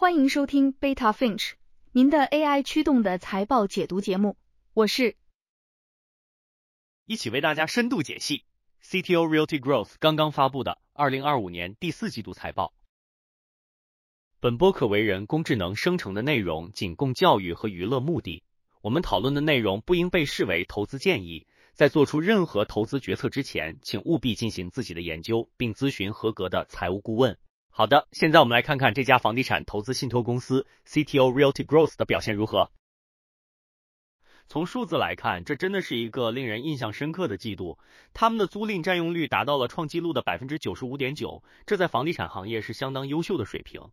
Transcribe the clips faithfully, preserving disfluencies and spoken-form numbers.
欢迎收听 Beta Finch， 您的 A I 驱动的财报解读节目，我是一起为大家深度解析 C T O Realty Growth 刚刚发布的二零二五年第四季度财报。本播可为人工智能生成的内容，仅供教育和娱乐目的。我们讨论的内容不应被视为投资建议，在做出任何投资决策之前，请务必进行自己的研究，并咨询合格的财务顾问。好的，现在我们来看看这家房地产投资信托公司 C T O Realty Growth 的表现如何。从数字来看，这真的是一个令人印象深刻的季度。他们的租赁占用率达到了创纪录的 百分之九十五点九， 这在房地产行业是相当优秀的水平。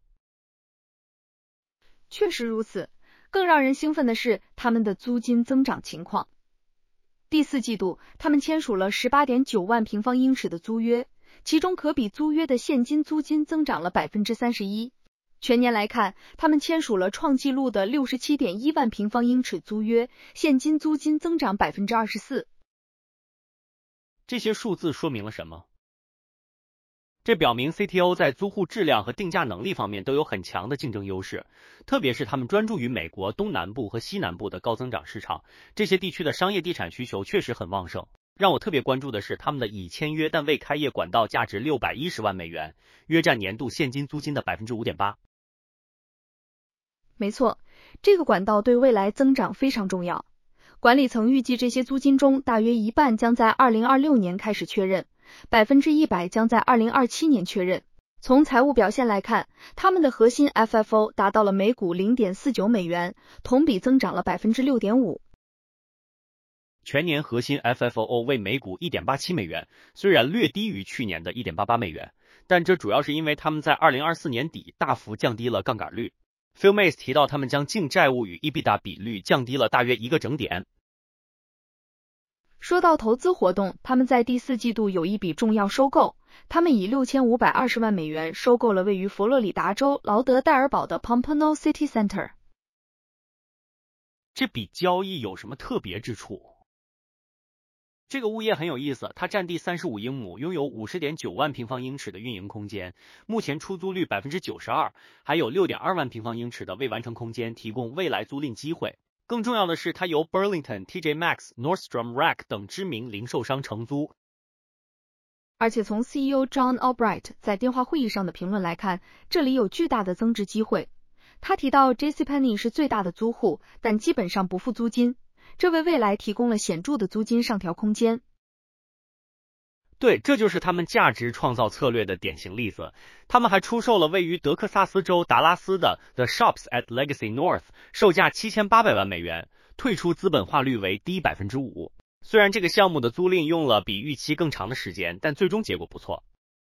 确实如此，更让人兴奋的是他们的租金增长情况。第四季度，他们签署了 十八点九万平方英尺的租约，其中可比租约的现金租金增长了 百分之三十一。全年来看，他们签署了创纪录的 六十七点一万平方英尺租约，现金租金增长 百分之二十四。 这些数字说明了什么？这表明 C T O 在租户质量和定价能力方面都有很强的竞争优势，特别是他们专注于美国东南部和西南部的高增长市场，这些地区的商业地产需求确实很旺盛。让我特别关注的是他们的已签约但未开业管道价值六百一十万美元，约占年度现金租金的 百分之五点八。 没错，这个管道对未来增长非常重要。管理层预计这些租金中大约一半将在二零二六年开始确认， 百分之百 将在二零二七年确认。从财务表现来看，他们的核心 F F O 达到了每股 零点四九美元，同比增长了 百分之六点五。 全年核心 F F O 为每股 一点八七美元，虽然略低于去年的 一点八八美元，但这主要是因为他们在二零二四年底大幅降低了杠杆率。Phil Mays 提到他们将净债务与 EBITDA 比率降低了大约一个整点。 说到投资活动，他们在第四季度有一笔重要收购，他们以六千五百二十万美元收购了位于佛罗里达州劳德代尔堡的 Pompano City Center。 这笔交易有什么特别之处？这个物业很有意思，它占地三十五英亩，拥有 五十点九万平方英尺的运营空间，目前出租率 百分之九十二， 还有 六点二万平方英尺的未完成空间，提供未来租赁机会。更重要的是，它由 Burlington、T J Maxx、Nordstrom Rack 等知名零售商承租。 而且从 C E O John Albright 在电话会议上的评论来看，这里有巨大的增值机会。他提到 JCPenney 是最大的租户，但基本上不付租金，这为未来提供了显著的租金上调空间。 对，这就是他们价值创造策略的典型例子。他们还出售了位于德克萨斯州达拉斯的 The Shops at Legacy North， 售价七千八百万美元，退出资本化率为低 百分之五。 虽然这个项目的租赁用了比预期更长的时间，但最终结果不错。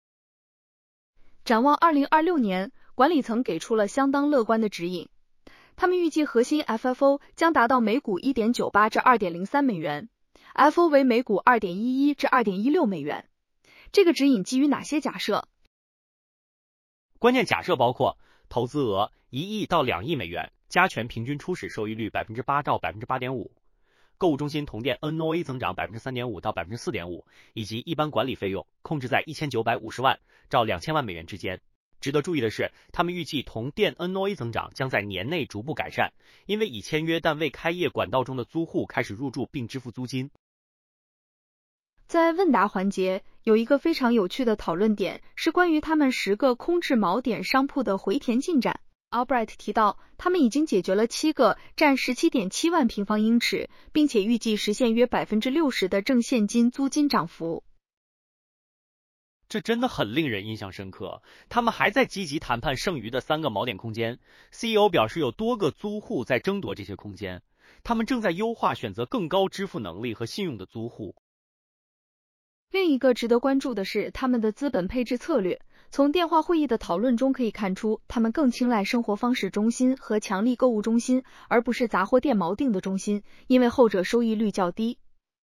展望二零二六年，管理层给出了相当乐观的指引。他们预计核心 F F O 将达到每股 一点九八 至 二点零三美元， F O 为每股 二点一一 至 二点一六美元。这个指引基于哪些假设？ 关键假设包括投资额一亿到两亿美元，加权平均初始收益率 百分之八 到 百分之八点五， 购物中心同店 N O A 增长 百分之三点五 到 百分之四点五， 以及一般管理费用控制在一千九百五十万到两千万美元之间。值得注意的是，他们预计同店 N O A 增长将在年内逐步改善，因为已签约但未开业管道中的租户开始入住并支付租金。 在问答环节，有一个非常有趣的讨论点，是关于他们十个空置锚点商铺的回填进展。Albright 提到，他们已经解决了七个，占 十七点七万平方英尺，并且预计实现约 百分之六十 的正现金租金涨幅。 这真的很令人印象深刻。他们还在积极谈判剩余的三个锚点空间。C E O 表示有多个租户在争夺这些空间，他们正在优化选择更高支付能力和信用的租户。 另一个值得关注的是他们的资本配置策略。从电话会议的讨论中可以看出，他们更青睐生活方式中心和强力购物中心，而不是杂货店锚定的中心，因为后者收益率较低。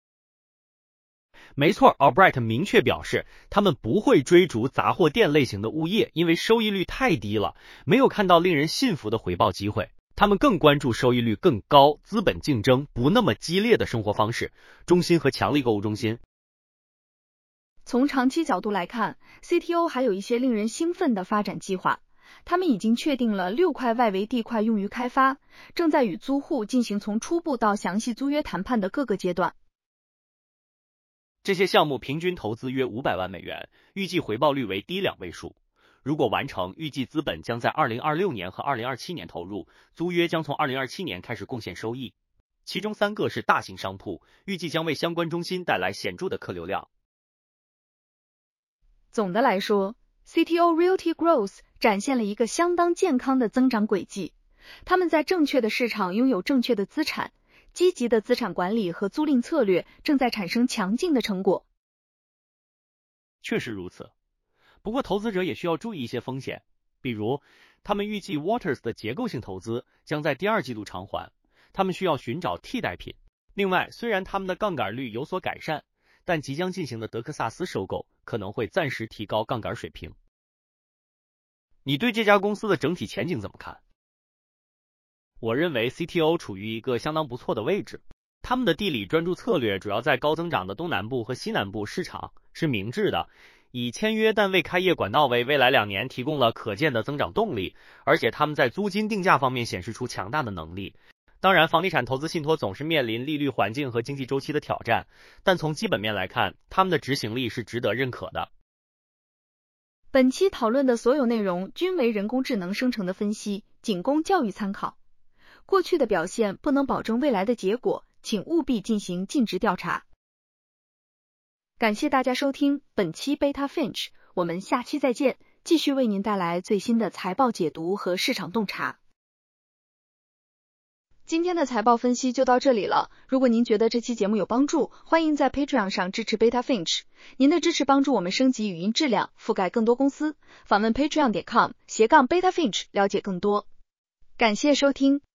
没错 ，Albright 明确表示，他们不会追逐杂货店类型的物业，因为收益率太低了，没有看到令人信服的回报机会。他们更关注收益率更高、资本竞争不那么激烈的生活方式中心和强力购物中心。 从长期角度来看 ，C T O 还有一些令人兴奋的发展计划。 他们已经确定了六块外围地块用于开发，正在与租户进行从初步到详细租约谈判的各个阶段。 这些项目平均投资约五百万美元，预计回报率为低两位数。如果完成，预计资本将在二零二六年和二零二七年投入，租约将从二零二七年开始贡献收益。其中三个是大型商铺，预计将为相关中心带来显著的客流量。 总的来说， C T O Realty Growth 展现了一个相当健康的增长轨迹。他们在正确的市场拥有正确的资产，积极的资产管理和租赁策略正在产生强劲的成果。 确实如此。不过投资者也需要注意一些风险，比如他们预计 Waters 的结构性投资将在第二季度偿还，他们需要寻找替代品。另外，虽然他们的杠杆率有所改善，但即将进行的德克萨斯收购可能会暂时提高杠杆水平。你对这家公司的整体前景怎么看？我认为 C T O 处于一个相当不错的位置，他们的地理专注策略主要在高增长的东南部和西南部市场是明智的，以签约但未开业管道为未来两年提供了可见的增长动力，而且他们在租金定价方面显示出强大的能力。当然，房地产投资信托总是面临利率环境和经济周期的挑战，但从基本面来看，他们的执行力是值得认可的。 本期讨论的所有内容均为人工智能生成的分析，仅供教育参考。过去的表现不能保证未来的结果，请务必进行尽职调查。感谢大家收听本期 Beta Finch， 我们下期再见，继续为您带来最新的财报解读和市场洞察。今天的财报分析就到这里了，如果您觉得这期节目有帮助，欢迎在 Patreon 上支持 Beta Finch， 您的支持帮助我们升级语音质量，覆盖更多公司，访问 patreon 点 com 斜杠 Beta Finch 了解更多。感谢收听。